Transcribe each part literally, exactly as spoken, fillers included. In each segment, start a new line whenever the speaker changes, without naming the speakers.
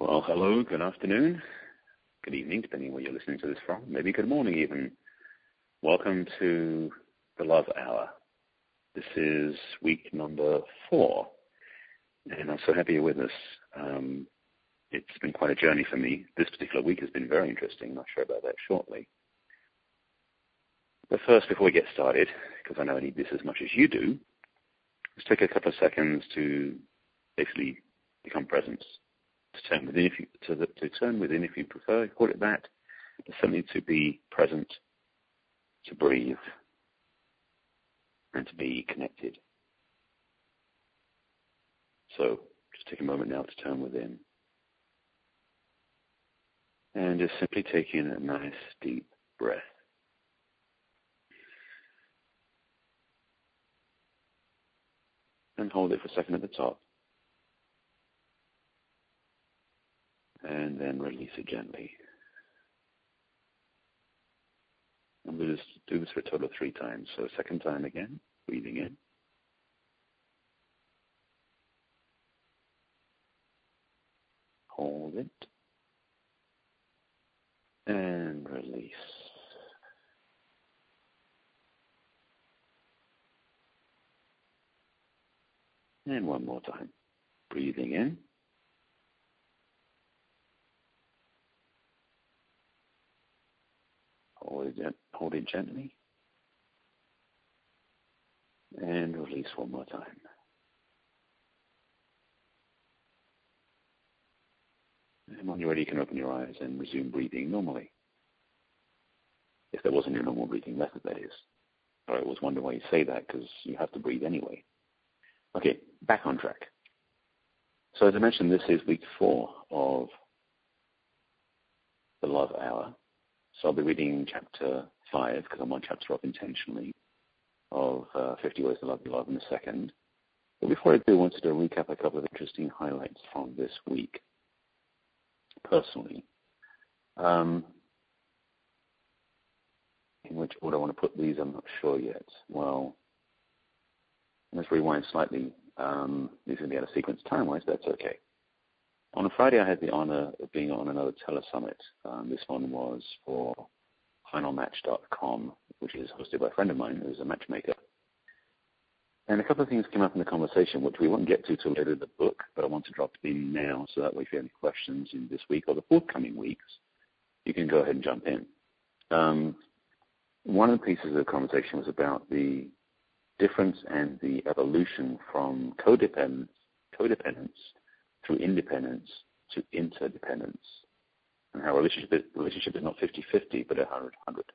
Well, hello, good afternoon, good evening, depending on where you're listening to this from. Maybe good morning even. Welcome to the Love Hour. This is week number four, and I'm so happy you're with us. Um, it's been quite a journey for me. This particular week has been very interesting. I'll share about that shortly. But first, before we get started, because I know I need this as much as you do, let's take a couple of seconds to basically become present. To turn within, if you, to, the, to turn within, if you prefer, call it that. It's something to be present, to breathe, and to be connected. So, just take a moment now to turn within, and just simply take in a nice deep breath. And hold it for a second at the top. And then release it gently. And we'll just do this for a total of three times. So second time again, breathing in. Hold it. And release. And one more time. Breathing in. Hold it, hold it gently. And release one more time. And when you're ready, you can open your eyes and resume breathing normally. If there wasn't your normal breathing method, that is. I always wonder why you say that, because you have to breathe anyway. Okay, back on track. So as I mentioned, this is week four of the Love Hour. So I'll be reading chapter five, because I'm on chapter of intentionally, of uh, fifty Ways to Love Your Love in a second. But before I do, I wanted to recap a couple of interesting highlights from this week, personally. Um, in which order I want to put these, I'm not sure yet. Well, let's rewind slightly. Um, these are going to be out of sequence time-wise, but that's okay. On a Friday, I had the honor of being on another telesummit. Um, this one was for final match dot com, which is hosted by a friend of mine who's a matchmaker. And a couple of things came up in the conversation, which we won't get to till later in the book, but I want to drop in now, so that way if you have any questions in this week or the forthcoming weeks, you can go ahead and jump in. Um, one of the pieces of the conversation was about the difference and the evolution from codependence, codependence through independence to interdependence, and how a relationship, relationship is not fifty-fifty, but one hundred hundred.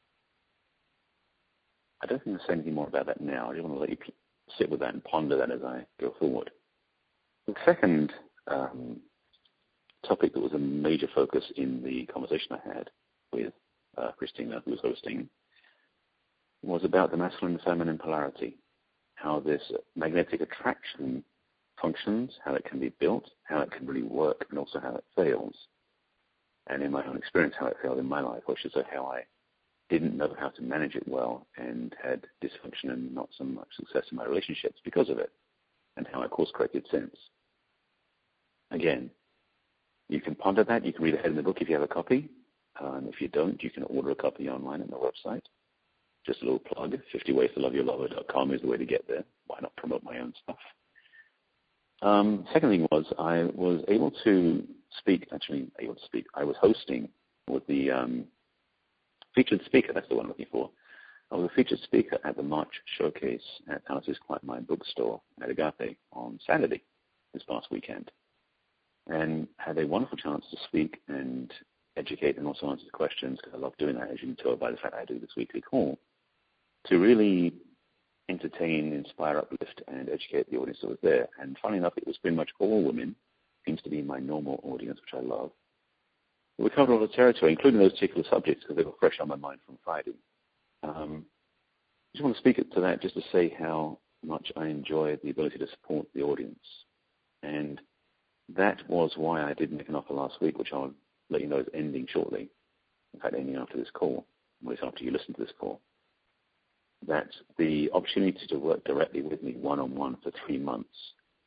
I don't think I'll say anything more about that now. I just want to let you sit with that and ponder that as I go forward. The second um, topic that was a major focus in the conversation I had with uh, Christina, who was hosting, was about the masculine and feminine polarity, how this magnetic attraction functions, how it can be built, how it can really work, and also how it fails. And in my own experience, how it failed in my life, or I should say how I didn't know how to manage it well and had dysfunction and not so much success in my relationships because of it, and how I course-corrected since. Again, you can ponder that. You can read ahead in the book if you have a copy. Um, if you don't, you can order a copy online on the website. Just a little plug, fifty ways to love your lover dot com is the way to get there. Why not promote my own stuff? Um, second thing was I was able to speak, actually able to speak, I was hosting with the um, featured speaker, that's the one I'm looking for. I was a featured speaker at the March showcase at Alice's Quiet Mind bookstore at Agape on Saturday, this past weekend, and had a wonderful chance to speak and educate and also answer the questions, because I love doing that, as you can tell by the fact I do this weekly call, to really entertain, inspire, uplift, and educate the audience that was there. And funny enough, it was pretty much all women. Seems to be my normal audience, which I love. But we covered all the territory, including those particular subjects, because they were fresh on my mind from Friday. Um, I just want to speak to that just to say how much I enjoy the ability to support the audience. And that was why I did make an offer last week, which I'll let you know is ending shortly. In fact, ending after this call, or at least after you listen to this call. That the opportunity to work directly with me one-on-one for three months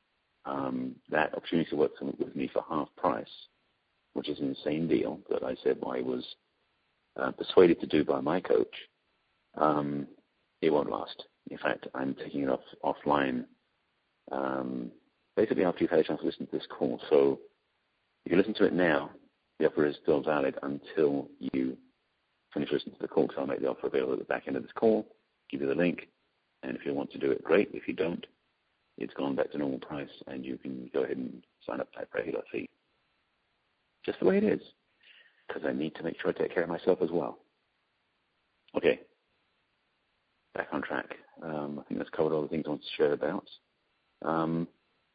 um, that opportunity to work with me for half price, which is an insane deal that I said I was uh, persuaded to do by my coach, um, it won't last. In fact, I'm taking it off, offline um, basically after you've had a chance to listen to this call. So if you listen to it now, the offer is still valid until you finish listening to the call, because I'll make the offer available at the back end of this call, give you the link, and if you want to do it, great. If you don't, it's gone back to normal price, and you can go ahead and sign up at regular fee. Just the way it is, because I need to make sure I take care of myself as well. Okay, back on track. Um, I think that's covered all the things I want to share about. Um,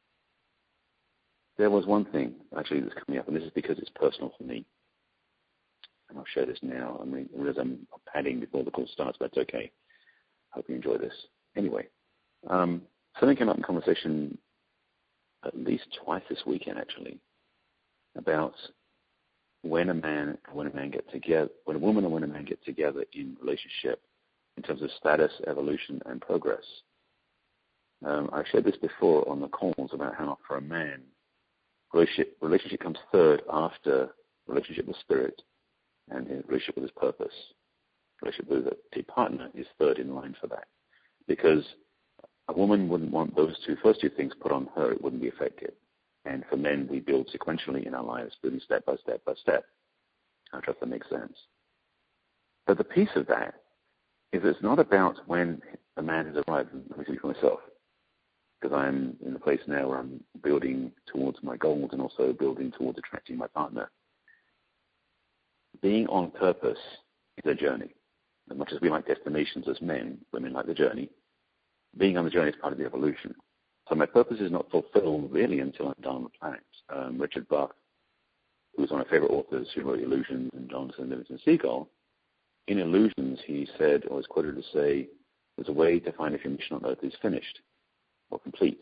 there was one thing, actually, that's coming up, and this is because it's personal for me. And I'll share this now. I mean, as I'm padding before the call starts, but it's okay. Hope you enjoy this. Anyway, um, something came up in conversation at least twice this weekend, actually, about when a man and when a man get together, when a woman and when a man get together in relationship, in terms of status, evolution, and progress. Um, I've shared this before on the calls about how for a man, relationship, relationship comes third after relationship with spirit and his relationship with his purpose. Relationship with a partner is third in line for that. Because a woman wouldn't want those two first two things put on her, it wouldn't be effective. And for men, we build sequentially in our lives, building step by step by step. I trust that makes sense. But the piece of that is it's not about when a man has arrived. Let me speak for myself, because I'm in a place now where I'm building towards my goals and also building towards attracting my partner. Being on purpose is a journey. As much as we like destinations as men, women like the journey. Being on the journey is part of the evolution. So my purpose is not fulfilled really until I'm done on the planet. Um, Richard Bach, who was one of my favorite authors who wrote Illusions, and Jonathan Livingston Seagull, in Illusions he said, or was quoted to say, there's a way to find if your mission on Earth is finished or complete.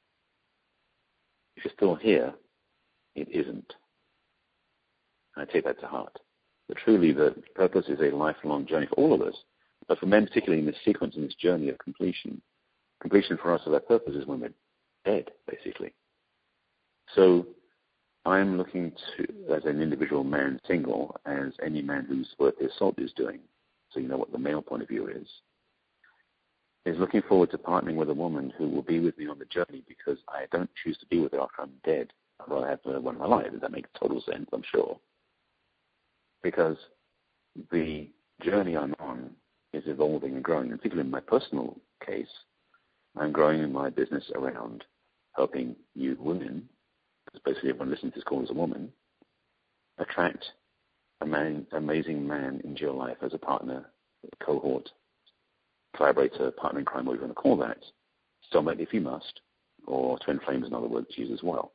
If you're still here, it isn't. And I take that to heart. But truly, the purpose is a lifelong journey for all of us. But for men, particularly in this sequence, in this journey of completion, completion for us of that purpose is when we're dead, basically. So I'm looking to, as an individual man, single, as any man who's worth his salt is doing, so you know what the male point of view is, is looking forward to partnering with a woman who will be with me on the journey, because I don't choose to be with her after I'm dead. I'd rather have one of my life. Does that make total sense? I'm sure. Because the journey I'm on is evolving and growing. And particularly in my personal case, I'm growing in my business around helping you women, because basically everyone listening to this call is a woman, attract a man, amazing man into your life as a partner, a cohort, collaborator, partner in crime, whatever you want to call that, soulmate if you must, or twin flames, in other words, use as well.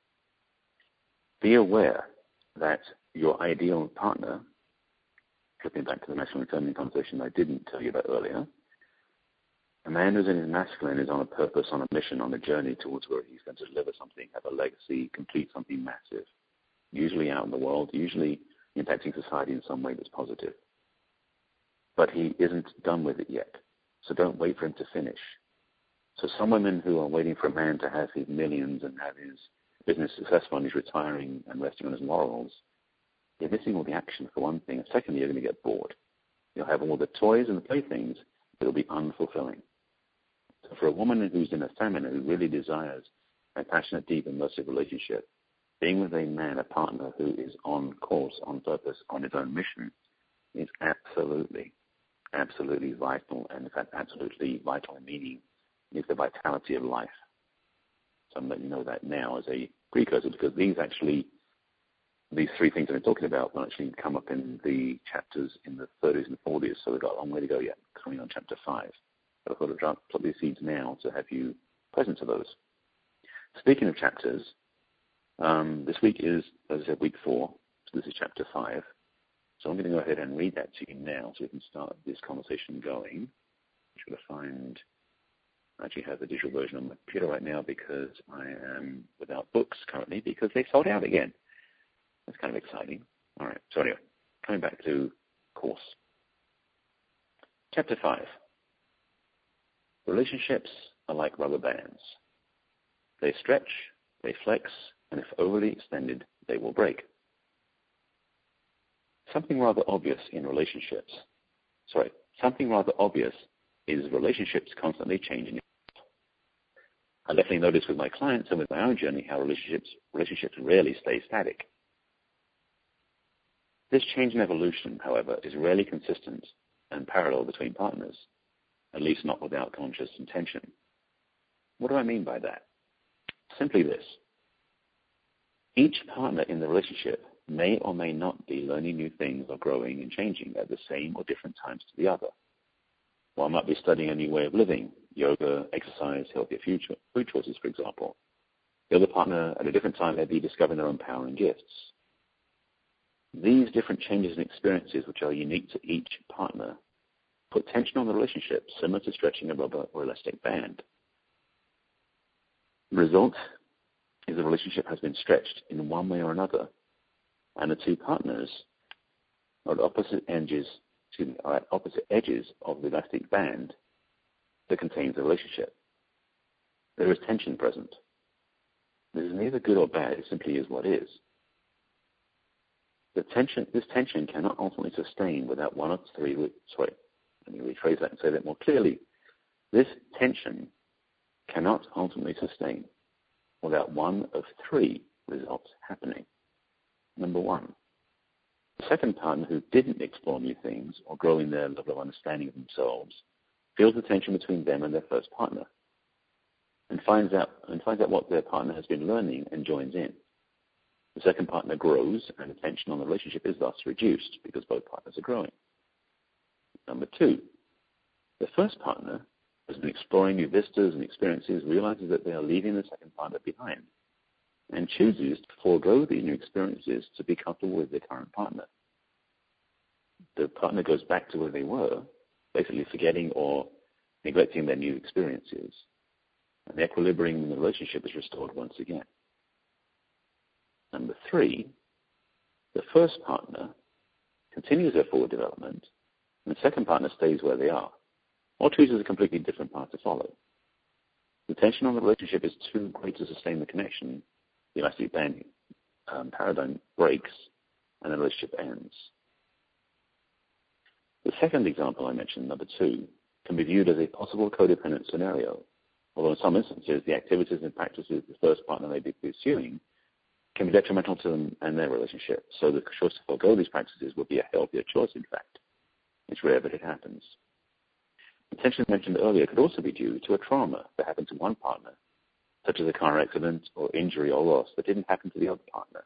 Be aware that your ideal partner, flipping back to the masculine feminine conversation I didn't tell you about earlier, a man who's in his masculine is on a purpose, on a mission, on a journey towards where he's going to deliver something, have a legacy, complete something massive, usually out in the world, usually impacting society in some way that's positive. But he isn't done with it yet, so don't wait for him to finish. So some women who are waiting for a man to have his millions and have his business successful and he's retiring and resting on his laurels, you're missing all the action for one thing. And secondly, you're going to get bored. You'll have all the toys and the playthings, but it'll be unfulfilling. So for a woman who's in a feminine, who really desires a passionate, deep, immersive relationship, being with a man, a partner who is on course, on purpose, on his own mission, is absolutely, absolutely vital. And in fact, absolutely vital in meaning is the vitality of life. So I'm letting you know that now as a precursor, because these actually, these three things that I'm talking about will actually come up in the chapters in the thirties and forties, so we've got a long way to go yet, coming on chapter five. But I've got to drop, plot these seeds now to have you present to those. Speaking of chapters, um, this week is, as I said, week four, so this is chapter five. So I'm going to go ahead and read that to you now so we can start this conversation going. I'm going to find, I actually have the digital version on my computer right now because I am without books currently because they sold out again. That's kind of exciting. All right, so anyway, coming back to course. Chapter five. Relationships are like rubber bands. They stretch, they flex, and if overly extended, they will break. Something rather obvious in relationships, sorry, something rather obvious is relationships constantly changing. I definitely notice with my clients and with my own journey how relationships relationships rarely stay static. This change in evolution, however, is rarely consistent and parallel between partners, at least not without conscious intention. What do I mean by that? Simply this. Each partner in the relationship may or may not be learning new things or growing and changing at the same or different times to the other. One might be studying a new way of living, yoga, exercise, healthier future, food choices, for example. The other partner at a different time may be discovering their own power and gifts. These different changes and experiences, which are unique to each partner, put tension on the relationship, similar to stretching a rubber or elastic band. The result is the relationship has been stretched in one way or another, and the two partners are at opposite edges, excuse me, are at opposite edges of the elastic band that contains the relationship. There is tension present. This is neither good or bad, it simply is what is. The tension, this tension cannot ultimately sustain without one of three, sorry, let me rephrase that and say that more clearly. This tension cannot ultimately sustain without one of three results happening. Number one, the second partner who didn't explore new things or grow in their level of understanding of themselves feels the tension between them and their first partner and finds out and finds out what their partner has been learning and joins in. The second partner grows, and the tension on the relationship is thus reduced because both partners are growing. Number two, the first partner has been exploring new vistas and experiences, realizes that they are leaving the second partner behind, and chooses to forego these new experiences to be comfortable with their current partner. The partner goes back to where they were, basically forgetting or neglecting their new experiences, and the equilibrium in the relationship is restored once again. Number three, the first partner continues their forward development, and the second partner stays where they are, or chooses a completely different path to follow. The tension on the relationship is too great to sustain the connection. The elastic band um, paradigm breaks, and the relationship ends. The second example I mentioned, number two, can be viewed as a possible codependent scenario, although in some instances the activities and practices the first partner may be pursuing can be detrimental to them and their relationship. So the choice to forego these practices would be a healthier choice, in fact. It's rare, but it happens. The tension mentioned earlier could also be due to a trauma that happened to one partner, such as a car accident or injury or loss that didn't happen to the other partner.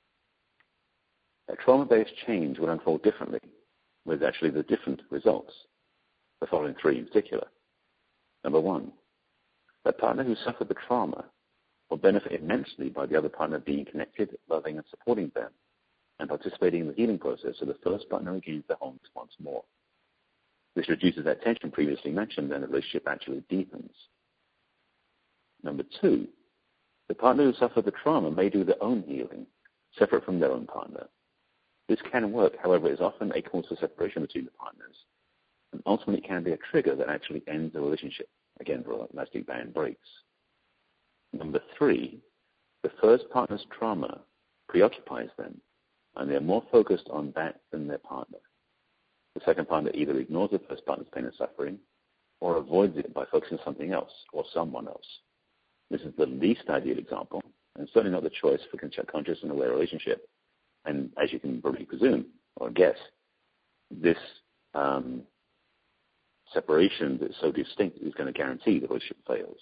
A trauma-based change would unfold differently, with actually the different results, the following three in particular. Number one, the partner who suffered the trauma will benefit immensely by the other partner being connected, loving, and supporting them, and participating in the healing process so the first partner regains their wholeness once more. This reduces that tension previously mentioned, and the relationship actually deepens. Number two, the partner who suffered the trauma may do their own healing, separate from their own partner. This can work, however, is often a cause for separation between the partners, and ultimately can be a trigger that actually ends the relationship. Again, the elastic band breaks. Number three, the first partner's trauma preoccupies them, and they're more focused on that than their partner. The second partner either ignores the first partner's pain and suffering, or avoids it by focusing on something else or someone else. This is the least ideal example, and certainly not the choice for a conscious and aware relationship. And as you can probably presume or guess, this um, separation that's so distinct is going to guarantee the relationship fails.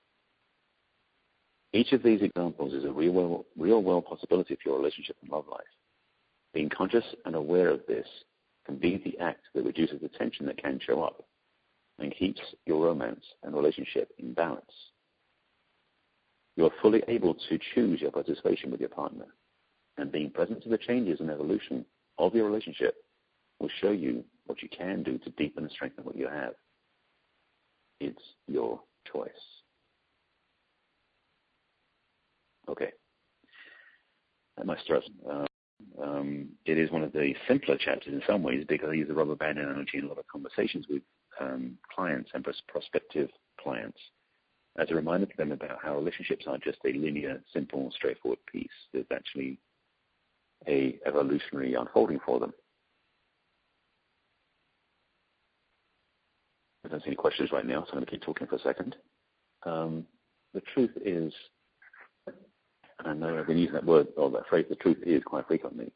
Each of these examples is a real world, real world possibility for your relationship and love life. Being conscious and aware of this can be the act that reduces the tension that can show up and keeps your romance and relationship in balance. You are fully able to choose your participation with your partner, and being present to the changes and evolution of your relationship will show you what you can do to deepen and strengthen what you have. It's your choice. Okay. That might stress. Uh, um, it is one of the simpler chapters in some ways because I use the rubber band analogy in a lot of conversations with um, clients and prospective clients. as a reminder to them about how relationships aren't just a linear, simple, straightforward piece. There's actually a evolutionary unfolding for them. I don't see any questions right now, so I'm going to keep talking for a second. Um, the truth is, and I know I've been using that word or that phrase, the truth is quite frequently,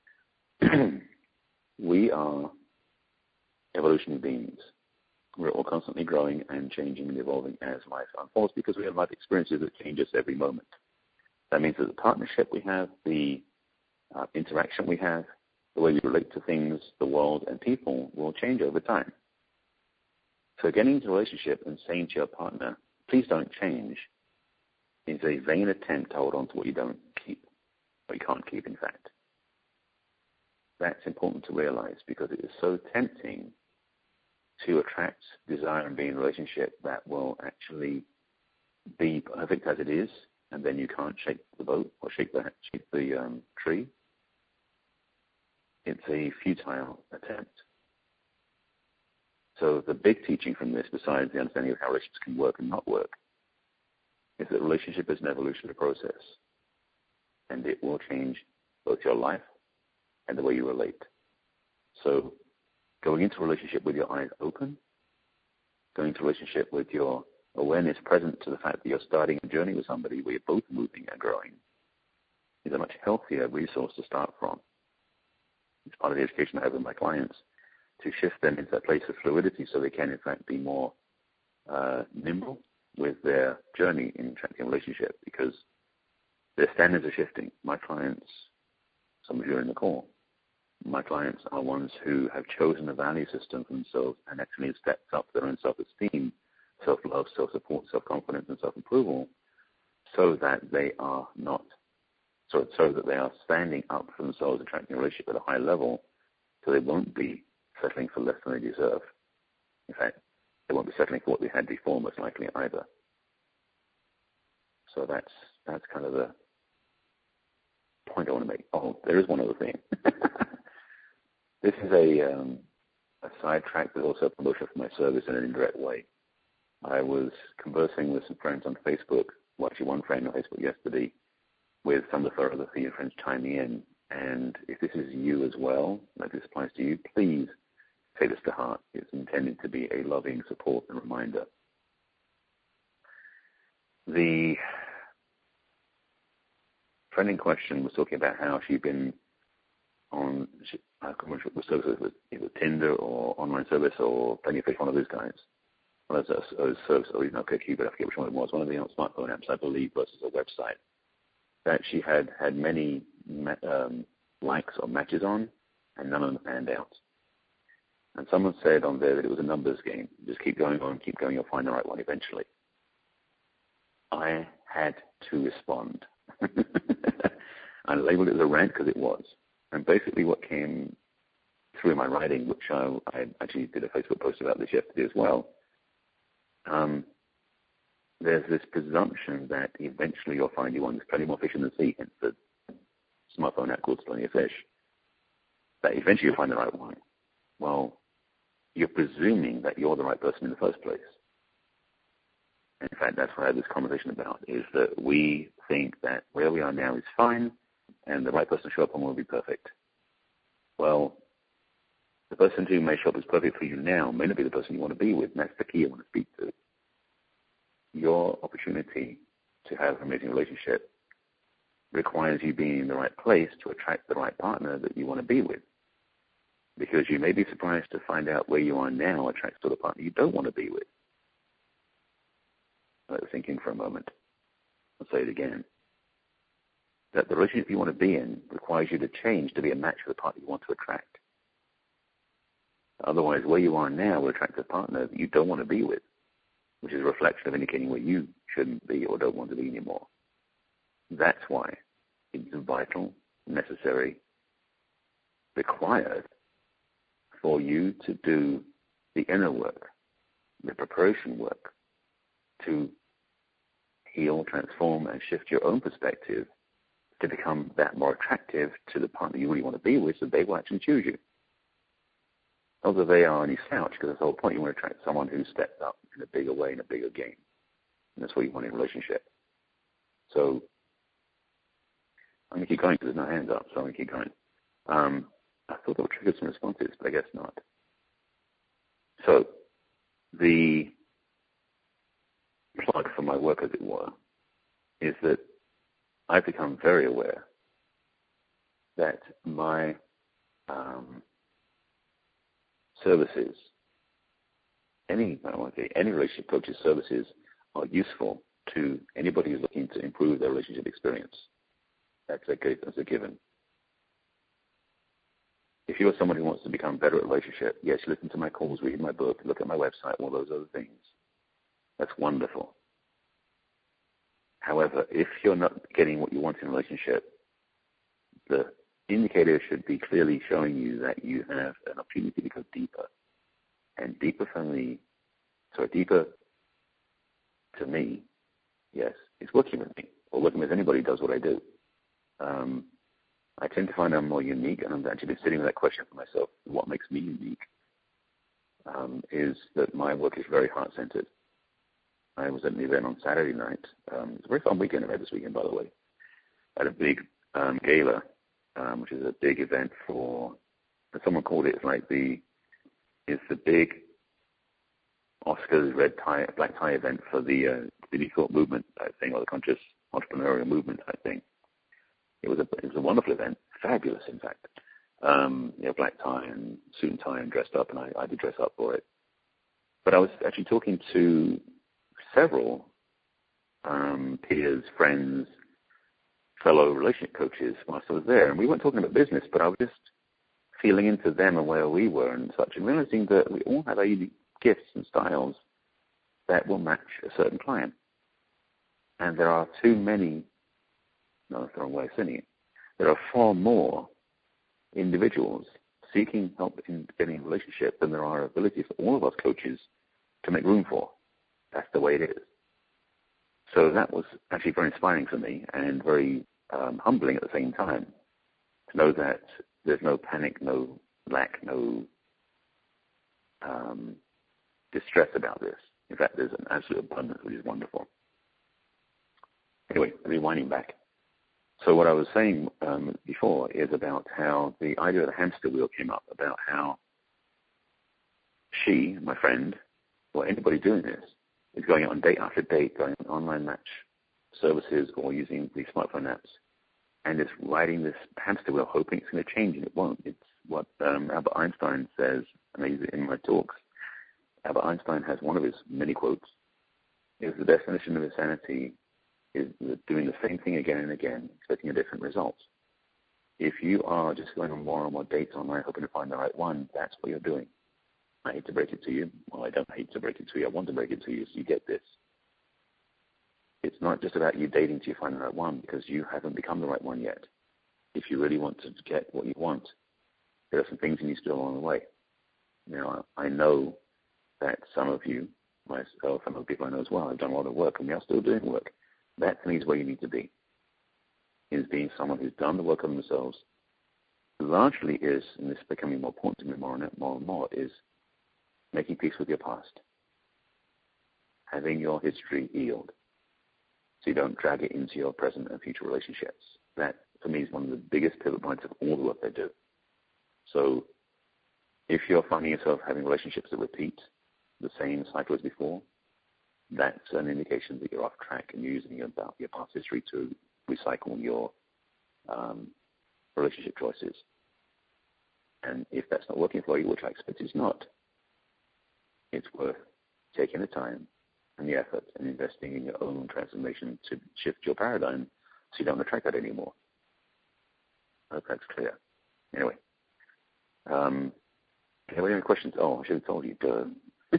we are evolutionary beings. We're all constantly growing and changing and evolving as life unfolds because we have life experiences that change us every moment. That means that the partnership we have, the uh, interaction we have, the way we relate to things, the world, and people will change over time. So getting into a relationship and saying to your partner, please don't change, is a vain attempt to hold on to what you don't keep, or you can't keep, in fact. That's important to realize because it is so tempting to attract desire and be in a relationship that will actually be perfect as it is, and then you can't shake the boat or shake the, shake the um, tree. It's a futile attempt. So the big teaching from this, besides the understanding of how relationships can work and not work, is that relationship is an evolutionary process, and it will change both your life and the way you relate. So going into a relationship with your eyes open, going into a relationship with your awareness present to the fact that you're starting a journey with somebody where you're both moving and growing, is a much healthier resource to start from. It's part of the education I have with my clients, to shift them into that place of fluidity so they can, in fact, be more uh, nimble with their journey in attracting a relationship, because their standards are shifting. My clients, some of you are in the call, my clients are ones who have chosen a value system for themselves and actually have stepped up their own self-esteem, self-love, self-support, self-confidence, and self-approval, so that they are not, so, so that they are standing up for themselves, attracting a relationship at a high level, so they won't be settling for less than they deserve. In fact, they won't be settling for what they had before, most likely either. So that's that's kind of the point I want to make. Oh, there is one other thing. This is a um, a sidetrack, but also a promotion for my service in an indirect way. I was conversing with some friends on Facebook, well, actually one friend on Facebook yesterday, with some of her other female friends chiming in. And if this is you as well, like this applies to you, please take this to heart. It's intended to be a loving support and reminder. The friend in question was talking about how she'd been on, I can't remember what service it was, either Tinder or online service or Plenty of Fish, one of those guys. One of those, those services, or even OkCupid, I forget which one it was, one of the smartphone apps, I believe, versus a website, that she had had many um, likes or matches on, and none of them panned out. And someone said on there that it was a numbers game. Just keep going on, keep going, you'll find the right one eventually. I had to respond. I labeled it as a rant because it was. And basically what came through my writing, which I, I actually did a Facebook post about this yesterday as well, um, there's this presumption that eventually you'll find you one. There's plenty more fish in the sea, hence the smartphone app called Plenty of Fish, that eventually you'll find the right one. Well, you're presuming that you're the right person in the first place. In fact, that's what I had this conversation about, is that we think that where we are now is fine, and the right person to show up on will be perfect. Well, the person who may show up as perfect for you now may not be the person you want to be with, and that's the key I want to speak to. Your opportunity to have an amazing relationship requires you being in the right place to attract the right partner that you want to be with. Because you may be surprised to find out where you are now attracts to the partner you don't want to be with. I was thinking for a moment. I'll say it again. That the relationship you want to be in requires you to change to be a match for the partner you want to attract. Otherwise, where you are now will attract a partner that you don't want to be with, which is a reflection of indicating where you shouldn't be or don't want to be anymore. That's why it's vital, necessary, required for you to do the inner work, the preparation work, to heal, transform, and shift your own perspective to become that more attractive to the partner you really want to be with, so they will actually choose you. Although they are any slouch, because that's the whole point. You want to attract someone who steps up in a bigger way, in a bigger game. And that's what you want in a relationship. So I'm going to keep going because there's no hands up, so I'm going to keep going. Um, I thought that would trigger some responses, but I guess not. So the plug for my work, as it were, is that I've become very aware that my um, services, any, I don't want to say, any relationship coach's services are useful to anybody who's looking to improve their relationship experience. That's a, that's a given. If you're someone who wants to become better at relationship, yes, listen to my calls, read my book, look at my website, all those other things. That's wonderful. However, if you're not getting what you want in a relationship, the indicator should be clearly showing you that you have an opportunity to go deeper. And deeper for me, so deeper to me, yes, is working with me, or working with anybody who does what I do. Um, I tend to find I'm more unique, and I'm actually sitting with that question for myself. What makes me unique um, is that my work is very heart-centered. I was at an event on Saturday night. Um, it's a very fun weekend I had this weekend, by the way. At a big um, gala, um, which is a big event for, as someone called it, it's like the, it's the big Oscars red tie, black tie event for the uh, city thought movement type thing, or the conscious entrepreneurial movement type thing. It was a it was a wonderful event, fabulous, in fact. Um, you know, black tie and suit and tie and dressed up, and I, I did dress up for it. But I was actually talking to several um, peers, friends, fellow relationship coaches whilst I was there, and we weren't talking about business, but I was just feeling into them and where we were and such, and realizing that we all have our unique gifts and styles that will match a certain client. And there are too many, no, that's the wrong way of saying it, there are far more individuals seeking help in getting a relationship than there are ability for all of us coaches to make room for. That's the way it is. So that was actually very inspiring for me and very um, humbling at the same time to know that there's no panic, no lack, no um, distress about this. In fact, there's an absolute abundance, which is wonderful. Anyway, rewinding back. So what I was saying um, before is about how the idea of the hamster wheel came up, about how she, my friend, or anybody doing this, is going on date after date, going on online match services or using these smartphone apps, and is riding this hamster wheel hoping it's going to change, and it won't. It's what um, Albert Einstein says, and I use it in my talks. Albert Einstein has one of his many quotes, is the definition of insanity is doing the same thing again and again, expecting a different result. If you are just going on more and more dates online, hoping to find the right one, that's what you're doing. I hate to break it to you. Well, I don't hate to break it to you. I want to break it to you so you get this. It's not just about you dating till you find the right one, because you haven't become the right one yet. If you really want to get what you want, there are some things you need to do along the way. You know, I know that some of you, myself, and other people I know as well, have done a lot of work, and we are still doing work. That, to me, is where you need to be, is being someone who's done the work on themselves. Largely is, and this is becoming more important to me more and more and more, is making peace with your past, having your history healed, so you don't drag it into your present and future relationships. That, for me, is one of the biggest pivot points of all the work I do. So if you're finding yourself having relationships that repeat the same cycle as before, that's an indication that you're off track and you're using your, your past history to recycle your um, relationship choices. And if that's not working for you, which I expect it's not, it's worth taking the time and the effort and investing in your own transformation to shift your paradigm so you don't attract that anymore. I hope that's clear. Anyway, um, anybody have any questions? Oh, I should have told you. Duh.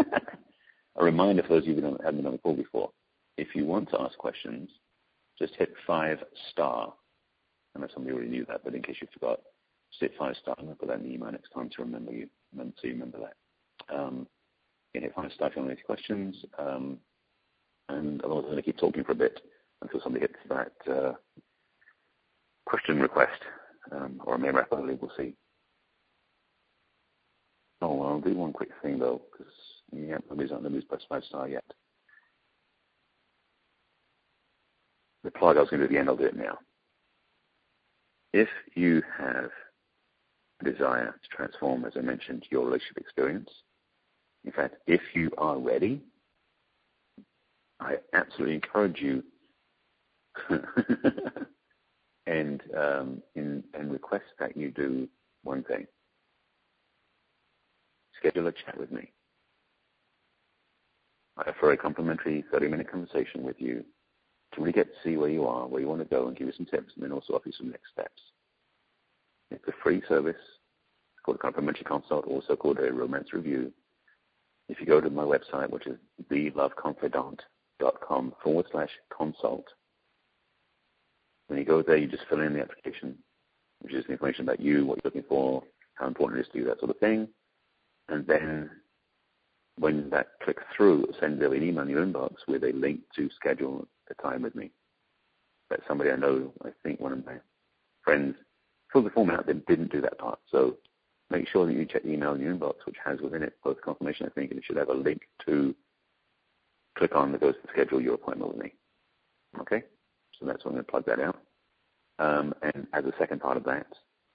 A reminder for those of you who haven't been on the call before, if you want to ask questions, just hit five star. I know somebody already knew that, but in case you forgot, just hit five star. I'm going to put that in the email next time to remember you, so you remember that. Um, you hit five star if you want any questions, um, and otherwise I'm going to keep talking for a bit until somebody hits that uh, question request, um, or I may wrap early, we'll see. Oh, well, I'll do one quick thing, though, because yeah, nobody's on the news press five star yet. the plug I was going to do at the end, I'll do it now. If you have a desire to transform, as I mentioned, your relationship experience, in fact, if you are ready, I absolutely encourage you and um, in, and request that you do one thing. Schedule a chat with me. I offer a complimentary thirty-minute conversation with you to really get to see where you are, where you want to go, and give you some tips, and then also offer you some next steps. It's a free service. It's called a complimentary consult, also called a romance review. If you go to my website, which is theloveconfidant.com forward slash consult, when you go there, you just fill in the application, which is the information about you, what you're looking for, how important it is to you, that sort of thing. And then when that clicks through, it'll send you an email in your inbox with a link to schedule a time with me. That's somebody I know, I think one of my friends filled the form out, they didn't do that part. So make sure that you check the email in your inbox, which has within it both confirmation, I think, and it should have a link to click on that goes to schedule your appointment with me. Okay? So that's why I'm going to plug that out. Um, and as a second part of that,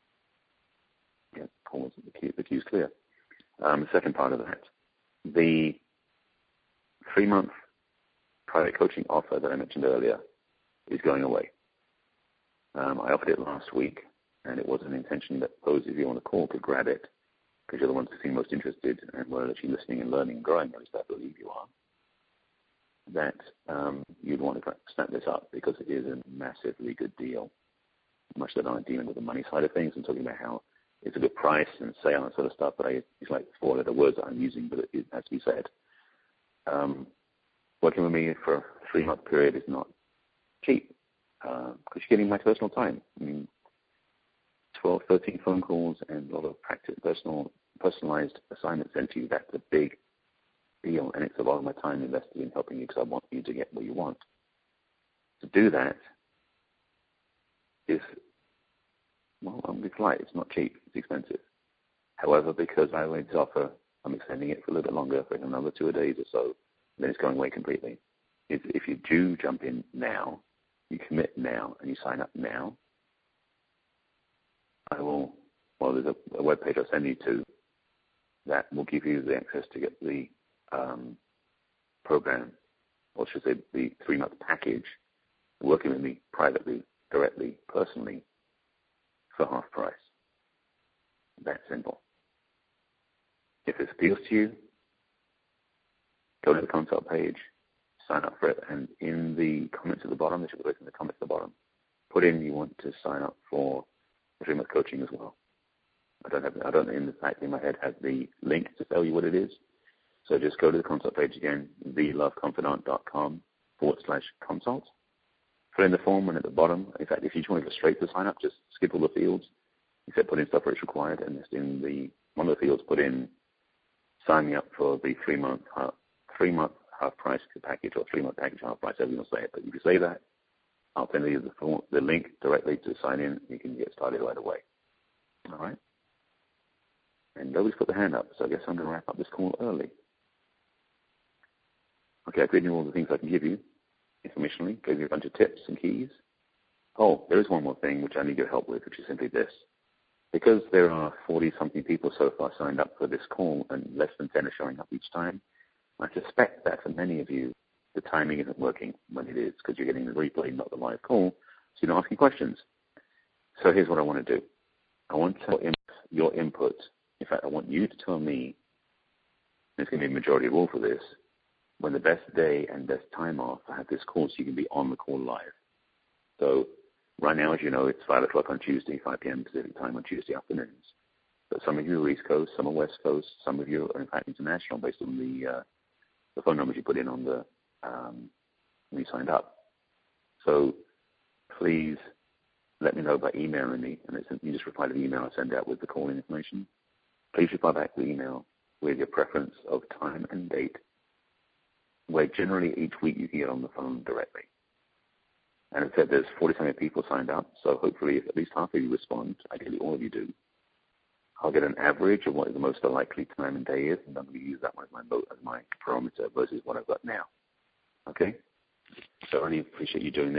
yeah, pause, the queue, the queue's clear. Um, the second part of that, the three-month private coaching offer that I mentioned earlier is going away. Um, I offered it last week, and it was an intention that those of you on the call could grab it, because you're the ones who seem most interested and were actually listening and learning and growing, at least I believe you are, that um, you'd want to snap this up because it is a massively good deal. Much that I'm dealing with the money side of things and talking about how it's a good price and sale and sort of stuff, but I, it's like four letter words that I'm using, but it, it has to be said. Um, working with me for a three-month period is not cheap because uh, you're getting my personal time. I mean, twelve, thirteen phone calls and a lot of practice, personal, personalized assignments sent to you. That's a big deal, and it's a lot of my time invested in helping you because I want you to get what you want. To do that is, well, I'm going to be polite. It's not cheap. It's expensive. However, because I always offer, I'm extending it for a little bit longer, for another two days or so, then it's going away completely. If, if you do jump in now, you commit now, and you sign up now, I will, well, there's a, a web page I'll send you to that will give you the access to get the um, program, or should I say the three-month package, working with me privately, directly, personally, for half price. That simple. If this appeals to you, go to the consult page, sign up for it, and in the comments at the bottom, there should be in the comments at the bottom, put in you want to sign up for the three-month coaching as well. I don't have, I don't in the fact in my head have the link to tell you what it is. So just go to the consult page again, theloveconfidant.com forward slash consult. Fill in the form, and at the bottom, in fact, if you just want to go straight to sign up, just skip all the fields, except put in stuff where it's required, and just in the one of the fields, put in sign me up for the three month half, three month half price package, or three month package half price, however you want to say it. But if you say that, I'll send you the, form, the link directly to sign in. You can get started right away. All right. And nobody's put their hand up, so I guess I'm going to wrap up this call early. Okay, I've given you all the things I can give you informationally, gave you a bunch of tips and keys. Oh, there is one more thing which I need your help with, which is simply this. Because there are forty-something people so far signed up for this call and less than ten are showing up each time, I suspect that for many of you, the timing isn't working when it is because you're getting the replay, not the live call, so you're not asking questions. So here's what I want to do. I want to input your input. In fact, I want you to tell me, there's going to be a majority rule for this, when the best day and best time are to have this call so you can be on the call live. So right now, as you know, it's five o'clock on Tuesday, five p.m. Pacific time on Tuesday afternoons. But some of you are East Coast, some are West Coast, some of you are, in fact, international based on the uh, the phone numbers you put in on the um, when you signed up. So please let me know by emailing me, and it's, you just reply to the email I send out with the calling information. Please reply back to the email with your preference of time and date, where generally each week you can get on the phone directly. And it said there's forty-something people signed up, so hopefully if at least half of you respond, ideally all of you do, I'll get an average of what the most likely time and day is, and I'm going to use that one as my, as my parameter versus what I've got now. Okay? So I really appreciate you doing this.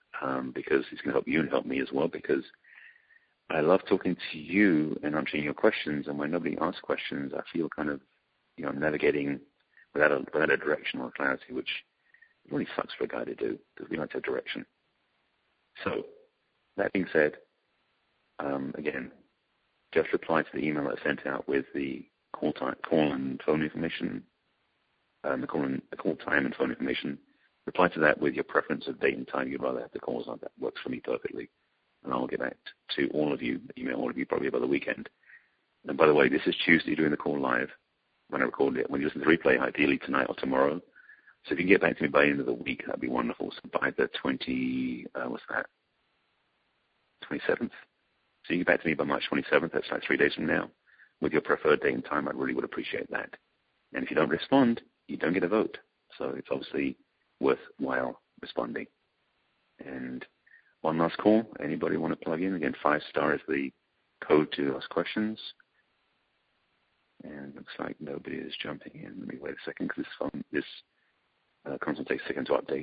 um, because it's going to help you and help me as well, because I love talking to you and answering your questions, and when nobody asks questions, I feel kind of, you know, navigating without a, without a direction or clarity, which really sucks for a guy to do, because we like to have direction. So, that being said, um, again, just reply to the email I sent out with the call time, call and phone information, um, the call and the call time and phone information. Reply to that with your preference of date and time you'd rather have the calls on. That works for me perfectly. And I'll get back to all of you, email all of you probably by the weekend. And by the way, this is Tuesday doing the call live when I record it. When you listen to the replay, ideally tonight or tomorrow. So if you can get back to me by the end of the week, that'd be wonderful. So by the twenty, uh, what's that? twenty-seventh. So you get back to me by March twenty-seventh. That's like three days from now. With your preferred date and time, I really would appreciate that. And if you don't respond, you don't get a vote. So it's obviously worthwhile responding. And one last call. Anybody want to plug in? Again, five star is the code to ask questions. And it looks like nobody is jumping in. Let me wait a second, because this phone, this uh, console takes a second to update.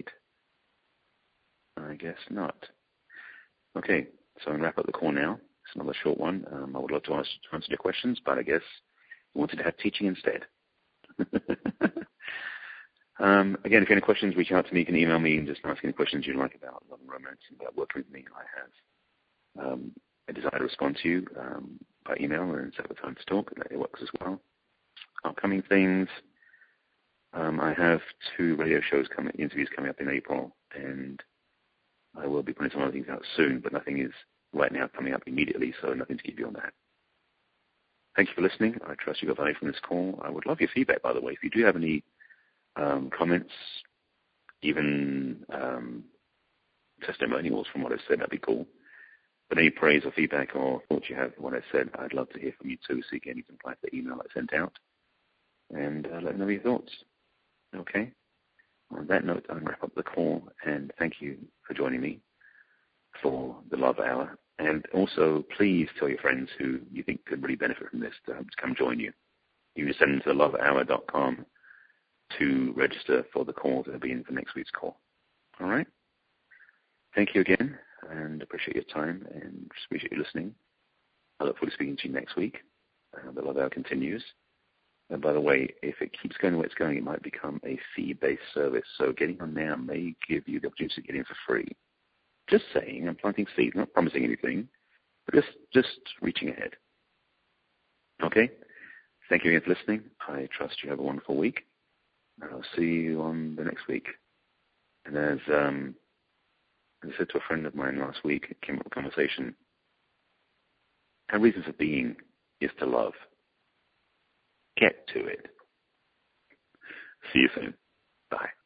I guess not. Okay, so I'm going to wrap up the call now. It's another short one. Um, I would love to answer, answer your questions, but I guess I wanted to have teaching instead. um, again, if you have any questions, reach out to me. You can email me and just ask any questions you'd like about love and romance and about working with me. I have um, a desire to respond to you um, by email and set up a time to talk. It works as well. Upcoming things. Um, I have two radio shows coming, interviews coming up in April, and I will be putting some other things out soon, but nothing is right now coming up immediately, so nothing to give you on that. Thank you for listening. I trust you got value from this call. I would love your feedback, by the way. If you do have any um, comments, even um, testimonials from what I said, that'd be cool. But any praise or feedback or thoughts you have on what I said, I'd love to hear from you too. So again, you can reply to the email I sent out and uh, let me know your thoughts. Okay? On that note, I'll wrap up the call, and thank you for joining me for the Love Hour. And also, please tell your friends who you think could really benefit from this to, to come join you. You can send them to love hour dot com to register for the call that will be in for next week's call. All right? Thank you again, and appreciate your time, and appreciate you listening. I look forward to speaking to you next week. Uh, the Love Hour continues. And by the way, if it keeps going the way it's going, it might become a fee-based service. So getting on now may give you the opportunity to get in for free. Just saying, I'm planting seeds, not promising anything, but just, just reaching ahead. Okay? Thank you again for listening. I trust you have a wonderful week. And I'll see you on the next week. And as, um, as I said to a friend of mine last week, it came up with a conversation. Our reason for being is to love. Get to it. See you soon. Bye.